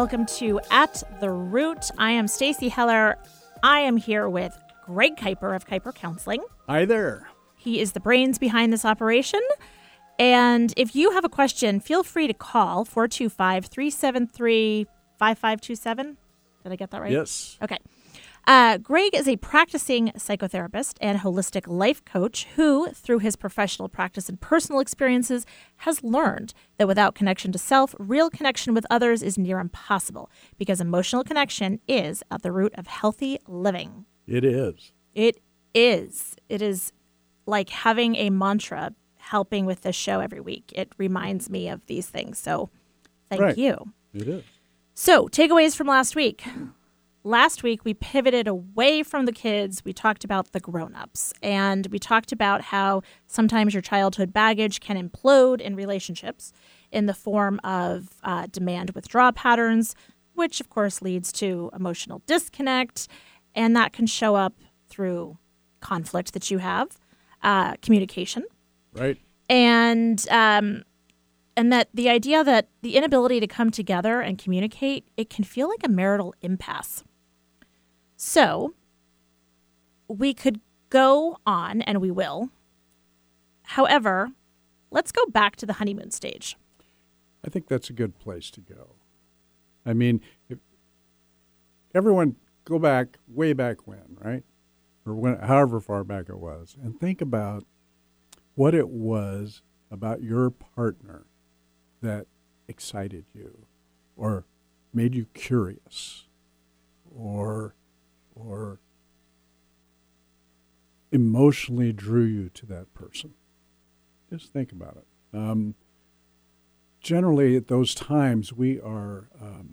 welcome to At the Root. I am Stacy Heller. I am here with Greg Kuiper of Kuiper Counseling. Hi there. He is the brains behind this operation. And if you have a question, feel free to call 425-373-5527. Did I get that right? Yes. Okay. Greg is a practicing psychotherapist and holistic life coach who, through his professional practice and personal experiences, has learned that without connection to self, real connection with others is near impossible because emotional connection is at the root of healthy living. It is. It is. It is like having a mantra helping with this show every week. It reminds me of these things. So thank you. It is. So takeaways from last week. Last week, we pivoted away from the kids. We talked about the grown-ups, and we talked about how sometimes your childhood baggage can implode in relationships in the form of demand withdrawal patterns, which, of course, leads to emotional disconnect, and that can show up through conflict that you have, communication. Right. And that the idea that the inability to come together and communicate, it can feel like a marital impasse. So we could go on, and we will. However, let's go back to the honeymoon stage. I think that's a good place to go. I mean, if everyone go back, way back when, right? Or when, however far back it was, and think about what it was about your partner that excited you or made you curious or emotionally drew you to that person. Just think about it. Generally, at those times, we are,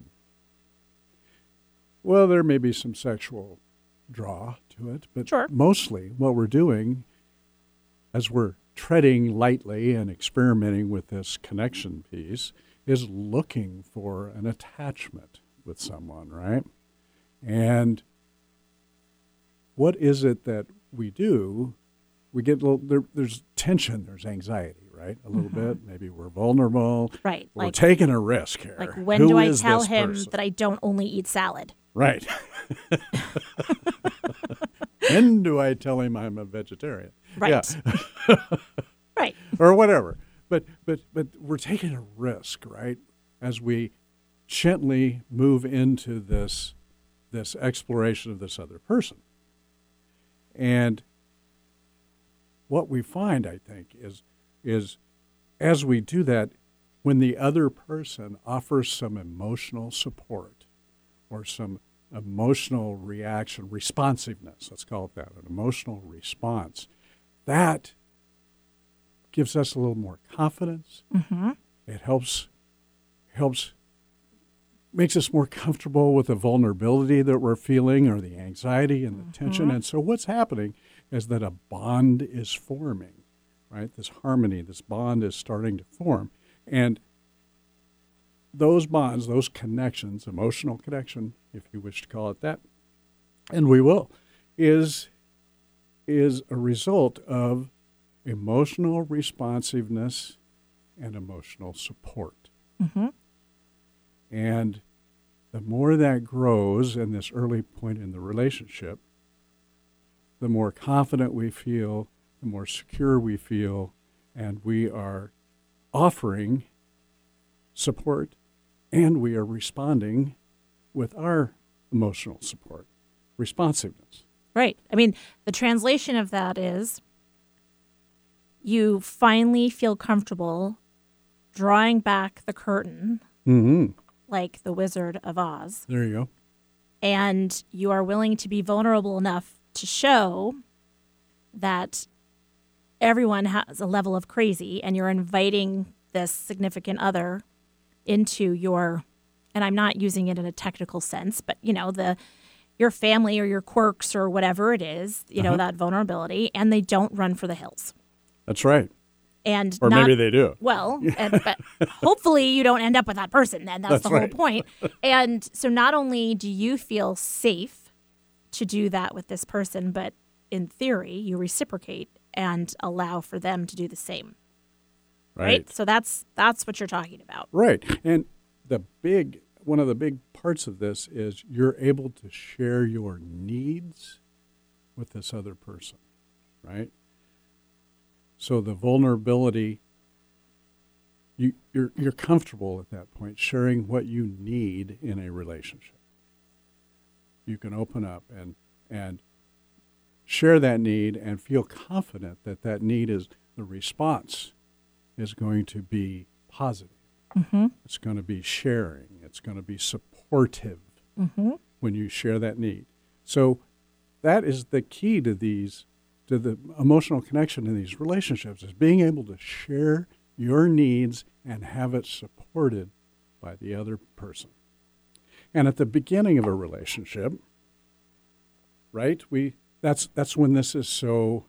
there may be some sexual draw to it, but Sure. Mostly what we're doing as we're treading lightly and experimenting with this connection piece is looking for an attachment with someone, right? And what is it that we do? We get a little, there's tension, there's anxiety, right? A little bit. Maybe we're vulnerable. Right. We're taking a risk here. Like, when Who do I is tell this him person? that I don't only eat salad? Right. When do I tell him I'm a vegetarian? Right. Yeah. Right. Or whatever. But we're taking a risk, right? As we gently move into this exploration of this other person. And what we find, I think, is as we do that, when the other person offers some emotional support or some emotional reaction, responsiveness, let's call it that, an emotional response, that gives us a little more confidence. Mm-hmm. It helps, makes us more comfortable with the vulnerability that we're feeling or the anxiety and the tension. And so what's happening is that a bond is forming, right? This harmony, this bond is starting to form. And those bonds, those connections, emotional connection, if you wish to call it that, and we will, is a result of emotional responsiveness and emotional support. Mm-hmm. And the more that grows in this early point in the relationship, the more confident we feel, the more secure we feel, and we are offering support and we are responding with our emotional support, responsiveness. Right. I mean, the translation of that is you finally feel comfortable drawing back the curtain like the Wizard of Oz. There you go. And you are willing to be vulnerable enough to show that everyone has a level of crazy, and you're inviting this significant other into your, and I'm not using it in a technical sense, but, you know, your family or your quirks or whatever it is, you know, that vulnerability, and they don't run for the hills. That's right. And or maybe they do. Well, but hopefully you don't end up with that person then. That's the whole point. And so not only do you feel safe to do that with this person, but in theory, you reciprocate and allow for them to do the same. Right? So that's what you're talking about. Right. And one of the big parts of this is you're able to share your needs with this other person, right? So the vulnerability, you're comfortable at that point sharing what you need in a relationship. You can open up and share that need and feel confident that that need is, the response is going to be positive. Mm-hmm. It's going to be sharing. It's going to be supportive when you share that need. So that is the key to the emotional connection in these relationships, is being able to share your needs and have it supported by the other person. And at the beginning of a relationship, right, that's when this is so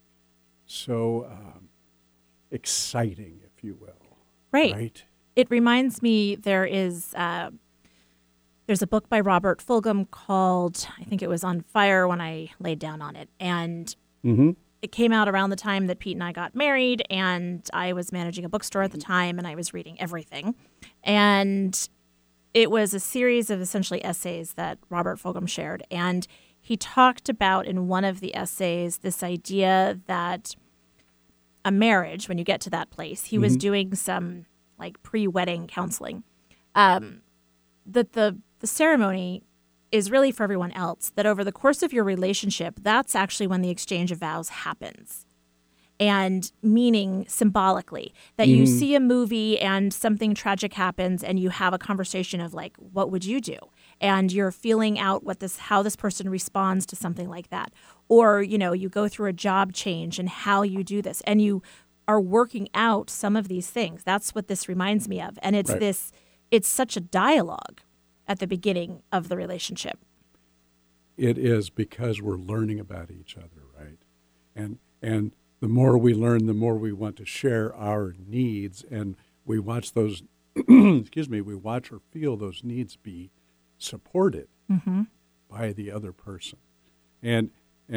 exciting, if you will. Right. It reminds me there's a book by Robert Fulghum called, I think it was On Fire when I laid down on it. And it came out around the time that Pete and I got married, and I was managing a bookstore at the time, and I was reading everything. And it was a series of essentially essays that Robert Fulghum shared. And he talked about in one of the essays this idea that a marriage, when you get to that place, he was doing some like pre-wedding counseling, that the ceremony is really for everyone else, that over the course of your relationship, that's actually when the exchange of vows happens. And meaning symbolically that you see a movie and something tragic happens and you have a conversation of like, what would you do? And you're feeling out how this person responds to something like that. Or, you go through a job change and how you do this, and you are working out some of these things. That's what this reminds me of. And it's it's such a dialogue at the beginning of the relationship. It is, because we're learning about each other, right? And the more we learn, the more we want to share our needs, and we watch those, we watch or feel those needs be supported by the other person. And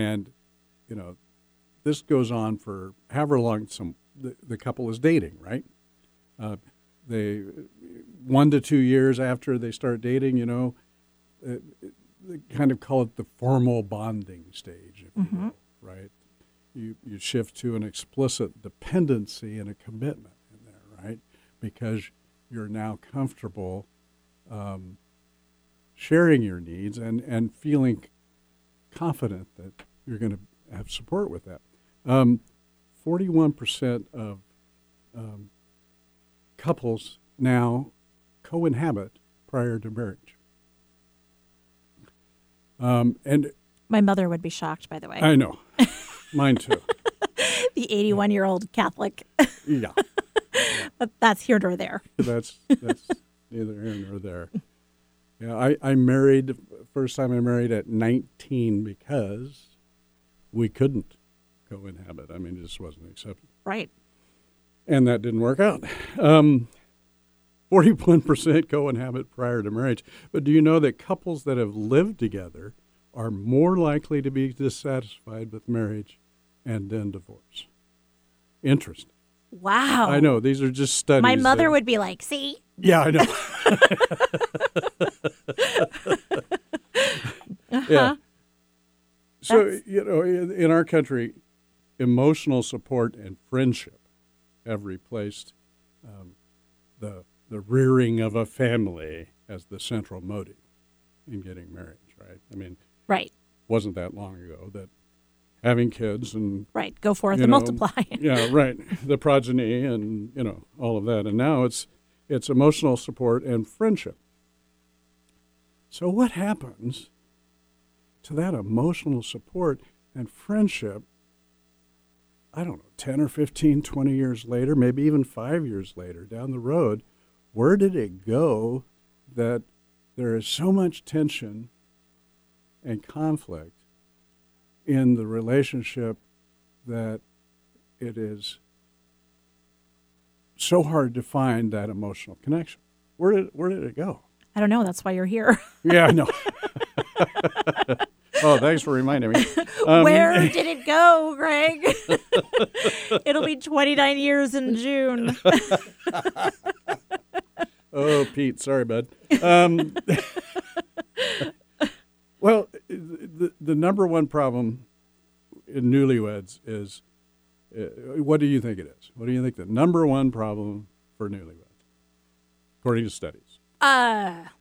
this goes on for however long the couple is dating, right? They 1 to 2 years after they start dating, they kind of call it the formal bonding stage, if you will, right? You shift to an explicit dependency and a commitment in there, right? Because you're now comfortable sharing your needs and feeling confident that you're going to have support with that. 41% of couples now co-inhabit prior to marriage. And my mother would be shocked, by the way. I know. Mine too. The 81-year-old Catholic. Yeah. But that's here nor there. That's neither here nor there. Yeah, I married, first time I married at 19 because we couldn't co-inhabit. I mean, it just wasn't accepted. Right. And that didn't work out. 41% co-inhabit prior to marriage. But do you know that couples that have lived together are more likely to be dissatisfied with marriage and then divorce? Interesting. Wow. I know. These are just studies. My mother would be like, see? Yeah, I know. Yeah. So, in our country, emotional support and friendship have replaced the rearing of a family as the central motive in getting married, right? I mean, right. Wasn't that long ago that having kids and go forth and multiply. Yeah, right. The progeny and all of that, and now it's emotional support and friendship. So what happens to that emotional support and friendship? I don't know, 10 or 15, 20 years later, maybe even 5 years later down the road, where did it go that there is so much tension and conflict in the relationship that it is so hard to find that emotional connection? Where did it go? I don't know. That's why you're here. Yeah, I know. Oh, thanks for reminding me. Where did it go, Greg? It'll be 29 years in June. Oh, Pete, sorry, bud. Well, the number one problem in newlyweds is, what do you think it is? What do you think the number one problem for newlyweds, according to studies? I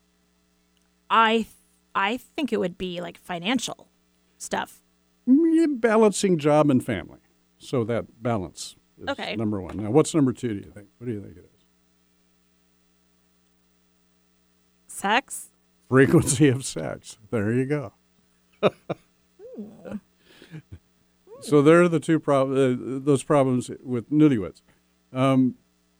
think it would be like financial stuff. Balancing job and family. So that balance is Okay. number one. Now, what's number two, do you think? What do you think it is? Sex? Frequency of sex. There you go. So there are the two those problems with newlyweds. And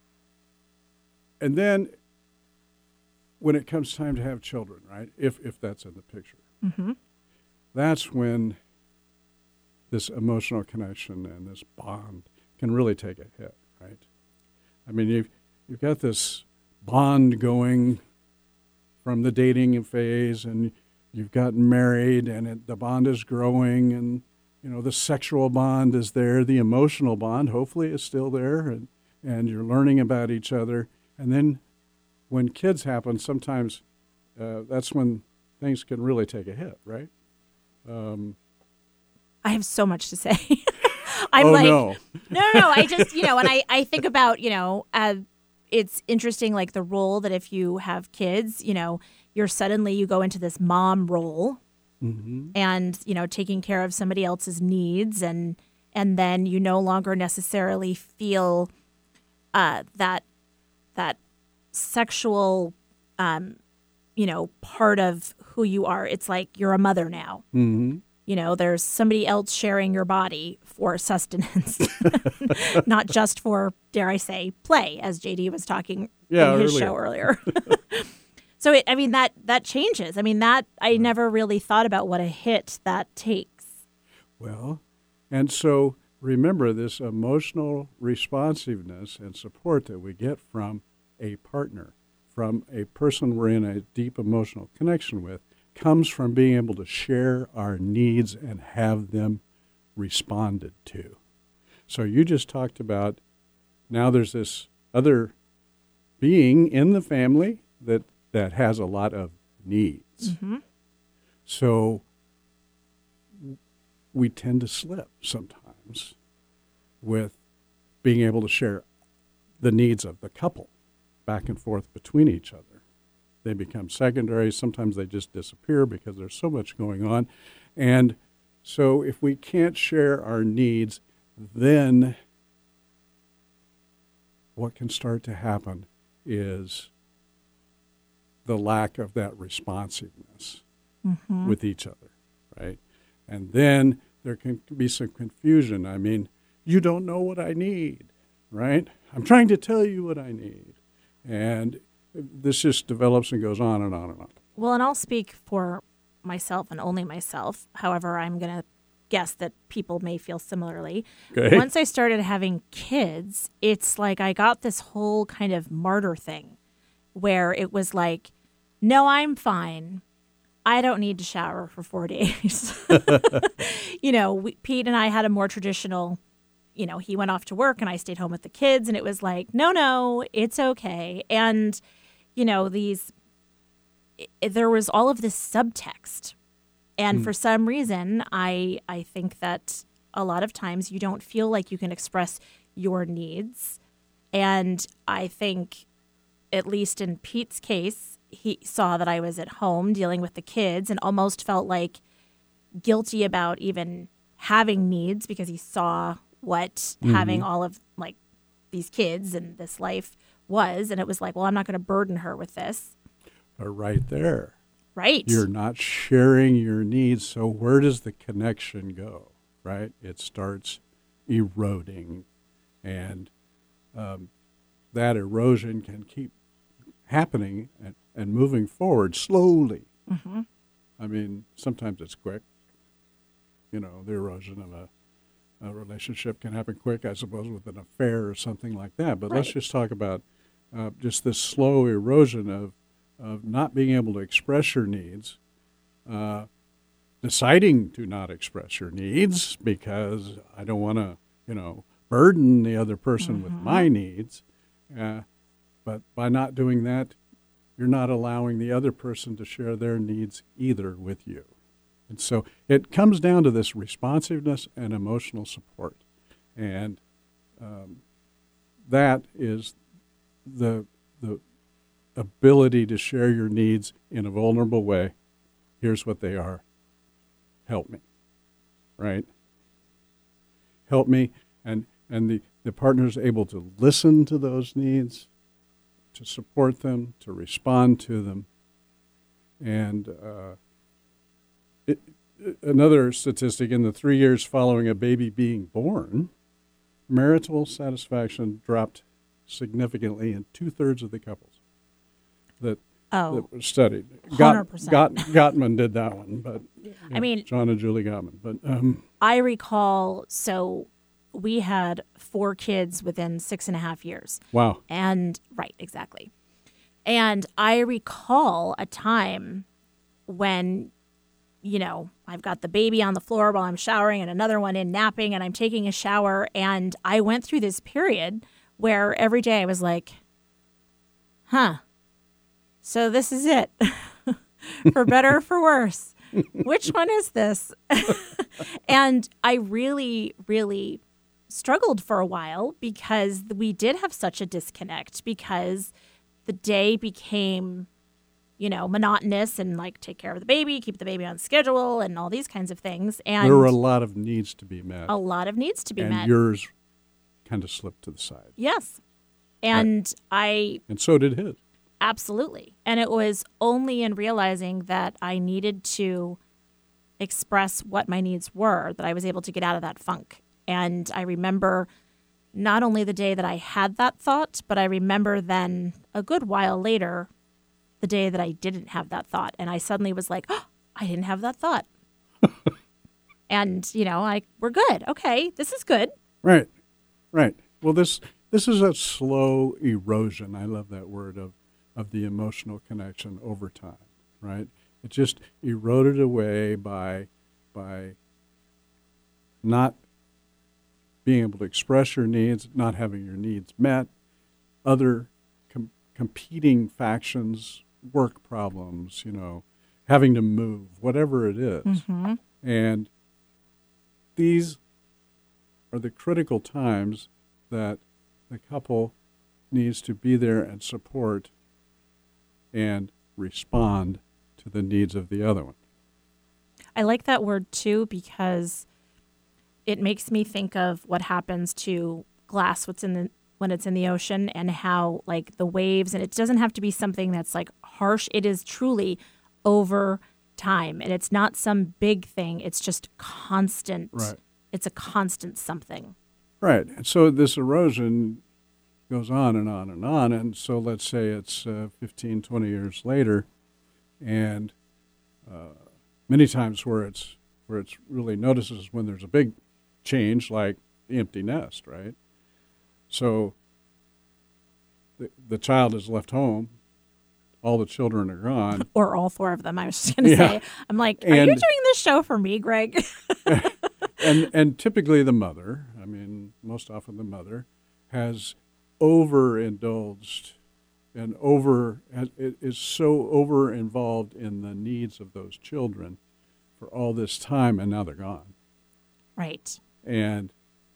then when it comes time to have children, right, if that's in the picture, Mm-hmm. that's when this emotional connection and this bond can really take a hit, right? I mean, you've got this bond going from the dating phase, and you've gotten married, and the bond is growing, and the sexual bond is there, the emotional bond hopefully is still there, and you're learning about each other. And then when kids happen, sometimes that's when things can really take a hit, right? I have so much to say. I'm oh, like, no. no. I just, when I think about, it's interesting, like the role that if you have kids, you go into this mom role, Mm-hmm. and, taking care of somebody else's needs, and then you no longer necessarily feel that sexual, part of who you are. It's like you're a mother now. Mm-hmm. There's somebody else sharing your body for sustenance, not just for, dare I say, play, as JD was talking in his show earlier. So, that changes. I never really thought about what a hit that takes. Well, and so remember this emotional responsiveness and support that we get from a partner, from a person we're in a deep emotional connection with, comes from being able to share our needs and have them responded to. So you just talked about, now there's this other being in the family that has a lot of needs. Mm-hmm. So we tend to slip sometimes with being able to share the needs of the couple back and forth between each other. They become secondary. Sometimes they just disappear because there's so much going on. And so if we can't share our needs, then what can start to happen is the lack of that responsiveness Mm-hmm. with each other, right? And then there can be some confusion. You don't know what I need, right? I'm trying to tell you what I need. And this just develops and goes on and on and on. Well, and I'll speak for myself and only myself. However, I'm going to guess that people may feel similarly. Okay. Once I started having kids, it's like I got this whole kind of martyr thing where it was like, no, I'm fine. I don't need to shower for 4 days. Pete and I had a more traditional, he went off to work and I stayed home with the kids, and it was like, no, it's okay. And, there was all of this subtext. And for some reason, I think that a lot of times you don't feel like you can express your needs. And I think, at least in Pete's case, he saw that I was at home dealing with the kids and almost felt like guilty about even having needs because he saw what having all of like these kids and this life was. And it was like, well, I'm not going to burden her with this. But right there, Right. you're not sharing your needs. So where does the connection go, right? It starts eroding. And that erosion can keep happening and moving forward slowly. Mm-hmm. Sometimes it's quick. The erosion of a relationship can happen quick, I suppose, with an affair or something like that. But let's just talk about just this slow erosion of not being able to express your needs, deciding to not express your needs because I don't want to, burden the other person with my needs. But by not doing that, you're not allowing the other person to share their needs either with you. And so it comes down to this responsiveness and emotional support. And that is the ability to share your needs in a vulnerable way. Here's what they are. Help me, right? Help me. And the partner is able to listen to those needs, to support them, to respond to them. And another statistic, in the 3 years following a baby being born, marital satisfaction dropped significantly in 2/3 of the couples that were studied. 100%. Gottman did that one, but I mean, John and Julie Gottman. But I recall, so we had 4 kids within 6.5 years. wow, And right, exactly. And I recall a time when, I've got the baby on the floor while I'm showering and another one in napping, and I'm taking a shower. And I went through this period where every day I was like, so this is it, for better or for worse. Which one is this? And I really, really struggled for a while because we did have such a disconnect, because the day became, monotonous and like take care of the baby, keep the baby on schedule and all these kinds of things. And there were a lot of needs to be met. A lot of needs to be and met. yours kind of slipped to the side. Yes. And And so did his. Absolutely. And it was only in realizing that I needed to express what my needs were that I was able to get out of that funk. And I remember not only the day that I had that thought, but I remember then a good while later, the day that I didn't have that thought. And I suddenly was like, oh, I didn't have that thought. And, we're good. Okay, this is good. Right. Well, this is a slow erosion. I love that word of the emotional connection over time, right? It just eroded away by not being able to express your needs, not having your needs met, other competing factions, work problems, having to move, whatever it is. Mm-hmm. And these are the critical times that the couple needs to be there and support and respond to the needs of the other one. I like that word too, because it makes me think of what happens to glass when it's in the ocean, and how like the waves, and it doesn't have to be something that's like harsh. It is truly over time, and it's not some big thing. It's just constant. Right. It's a constant something. Right. And so this erosion goes on and on and on. And so let's say it's 15, 20 years later, and many times where it's really notices when there's a big change, like the empty nest, right? So the child is left home, all the children are gone. Or all 4 of them, I was just going to say. I'm like, are you doing this show for me, Greg? and typically the mother, most often the mother, has overindulged and is so over involved in the needs of those children for all this time, and now they're gone. Right. And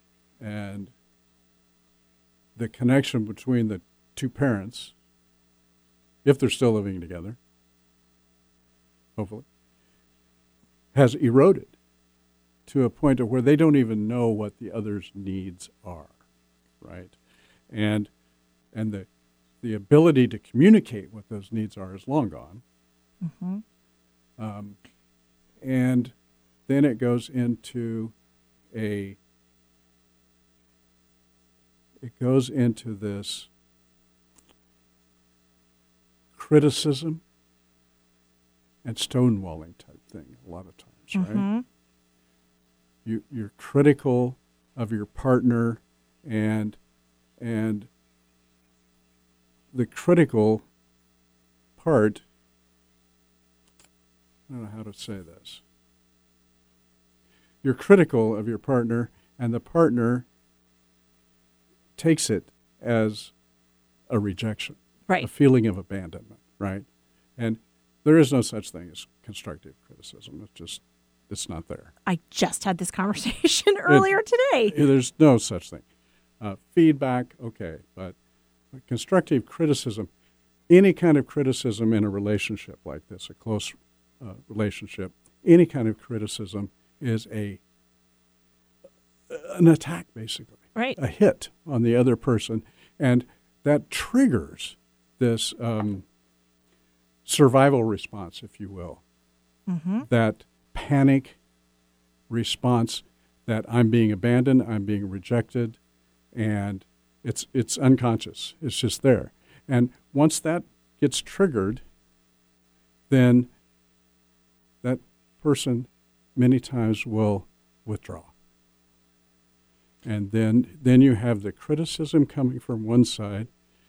the connection between the two parents, if they're still living together, hopefully, has eroded to a point of where they don't even know what the other's needs are, right? And the ability to communicate what those needs are is long gone. Mm-hmm. And then it goes into this criticism and stonewalling type thing a lot of times, Mm-hmm. right? You're critical of your partner, and the critical part, I don't know how to say this. You're critical of your partner, and the partner takes it as a rejection, Right. a feeling of abandonment, right? And there is no such thing as constructive criticism. It's not there. I just had this conversation earlier today. There's no such thing. Feedback, okay, but constructive criticism, any kind of criticism in a relationship like this, a close relationship, any kind of criticism is an attack, basically. Right. A hit on the other person, and that triggers this survival response, if you will. Mm-hmm. That panic response that I'm being abandoned, I'm being rejected, and it's unconscious. It's just there. And once that gets triggered, then that person many times will withdraw. And then you have the criticism coming from one side,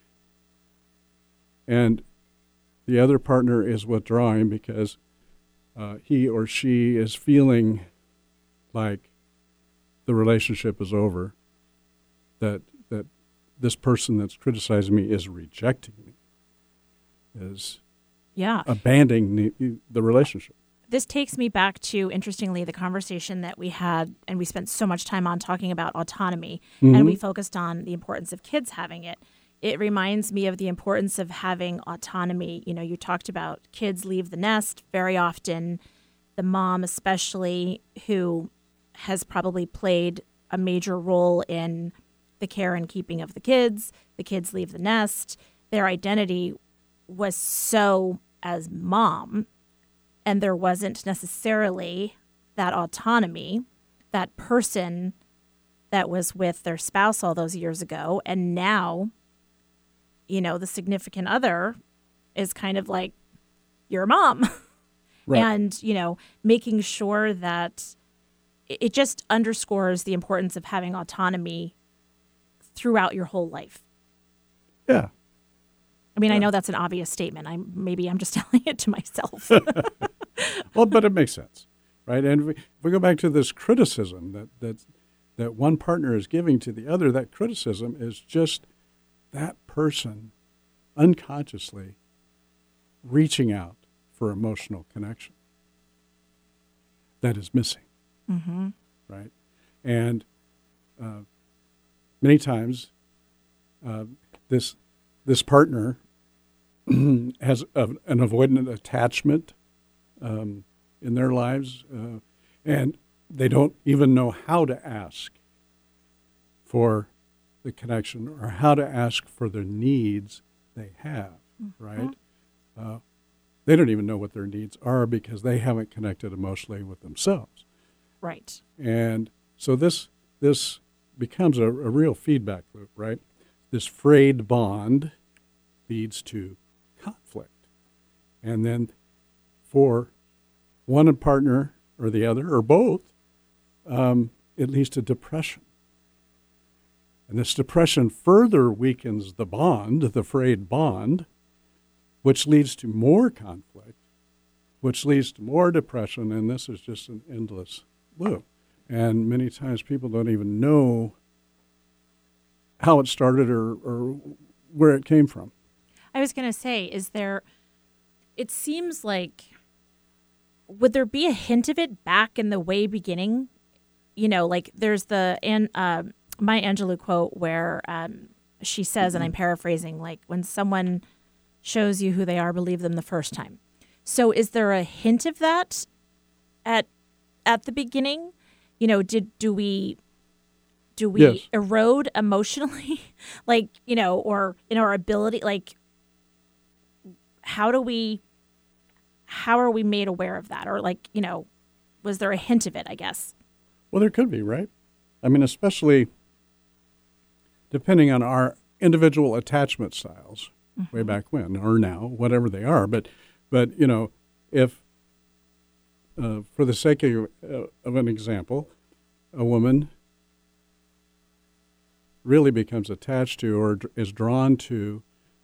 and the other partner is withdrawing because he or she is feeling like the relationship is over, that this person that's criticizing me is rejecting me, is abandoning the relationship. This takes me back to, interestingly, the conversation that we had, and we spent so much time on talking about autonomy, and we focused on the importance of kids having it. It reminds me of the importance of having autonomy. You know, you talked about kids leave the nest very often, the mom especially, who has probably played a major role in the care and keeping of the kids leave the nest. Their identity was so as mom, and there wasn't necessarily that autonomy, that person that was with their spouse all those years ago. And now, you know, the significant other is kind of like your mom. Right. And, you know, making sure that it just underscores the importance of having autonomy throughout your whole life. Yeah. I mean, I know that's an obvious statement. Maybe I'm just telling it to myself. Well, but it makes sense, right? And if we go back to this criticism that one partner is giving to the other, that criticism is just that person unconsciously reaching out for emotional connection that is missing, right? And many times this partner has an avoidant attachment in their lives, and they don't even know how to ask for the connection or how to ask for the needs they have, right? They don't even know what their needs are because they haven't connected emotionally with themselves. Right. And so this becomes a real feedback loop, right? This frayed bond leads to conflict. And then for one partner or the other or both, it leads to depression. And this depression further weakens the bond, the frayed bond, which leads to more conflict, which leads to more depression, and this is just an endless loop. And many times people don't even know how it started or where it came from. I was going to say, it seems like, would there be a hint of it back in the way beginning? You know, like there's the Maya Angelou quote where she says, and I'm paraphrasing, like, when someone shows you who they are, believe them the first time. So is there a hint of that at the beginning? You know, do we Yes. erode emotionally? Like, you know, or in our ability, like, how are we made aware of that? Or, like, you know, was there a hint of it, I guess? Well, there could be, right? I mean, especially depending on our individual attachment styles way back when or now, whatever they are. But you know, if for the sake of an example, a woman really becomes attached to or is drawn to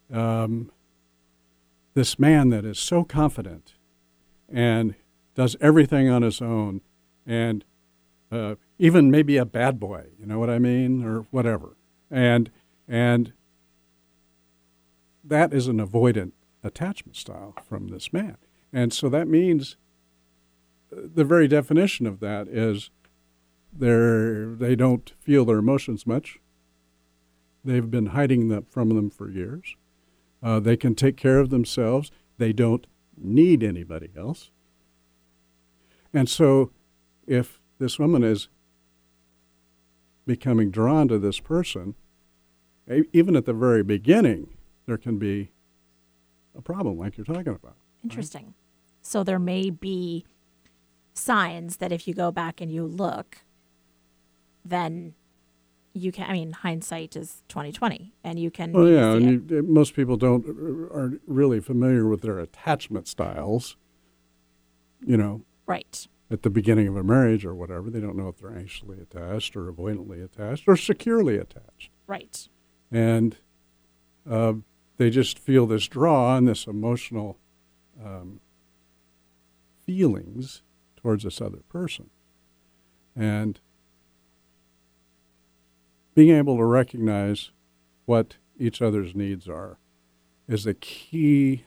this man that is so confident and does everything on his own, and even maybe a bad boy, you know what I mean, or whatever. And that is an avoidant attachment style from this man. And so that means the very definition of that is they don't feel their emotions much. They've been hiding them from them for years. They can take care of themselves. They don't need anybody else. And so if this woman is becoming drawn to this person, even at the very beginning, there can be a problem like you're talking about. Interesting. Right? So there may be signs that if you go back and you look, then you can, I mean, hindsight is 20/20, and you can. Well, yeah, and most people aren't really familiar with their attachment styles, Right. At the beginning of a marriage or whatever. They don't know if they're anxiously attached or avoidantly attached or securely attached. Right. And they just feel this draw and this emotional feelings towards this other person. And being able to recognize what each other's needs are is a key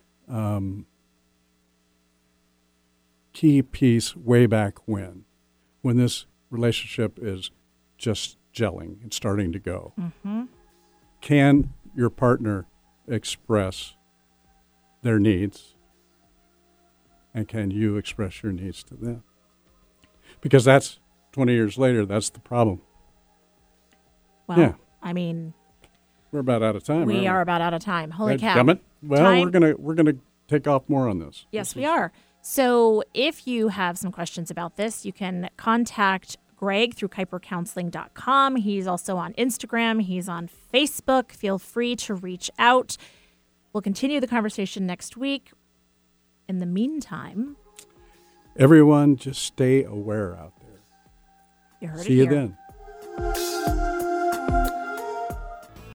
piece way back when this relationship is just gelling and starting to go. Mm-hmm. Can your partner express their needs, and can you express your needs to them? Because that's 20 years later, that's the problem. Well, yeah. I mean, we're about out of time. We are about out of time. Holy cow! Damn it. Well, we're gonna take off more on this. Yes, we are. So if you have some questions about this, you can contact Greg through KuiperCounseling.com. He's also on Instagram. He's on Facebook. Feel free to reach out. We'll continue the conversation next week. In the meantime, everyone just stay aware out there. You heard See it you here. then.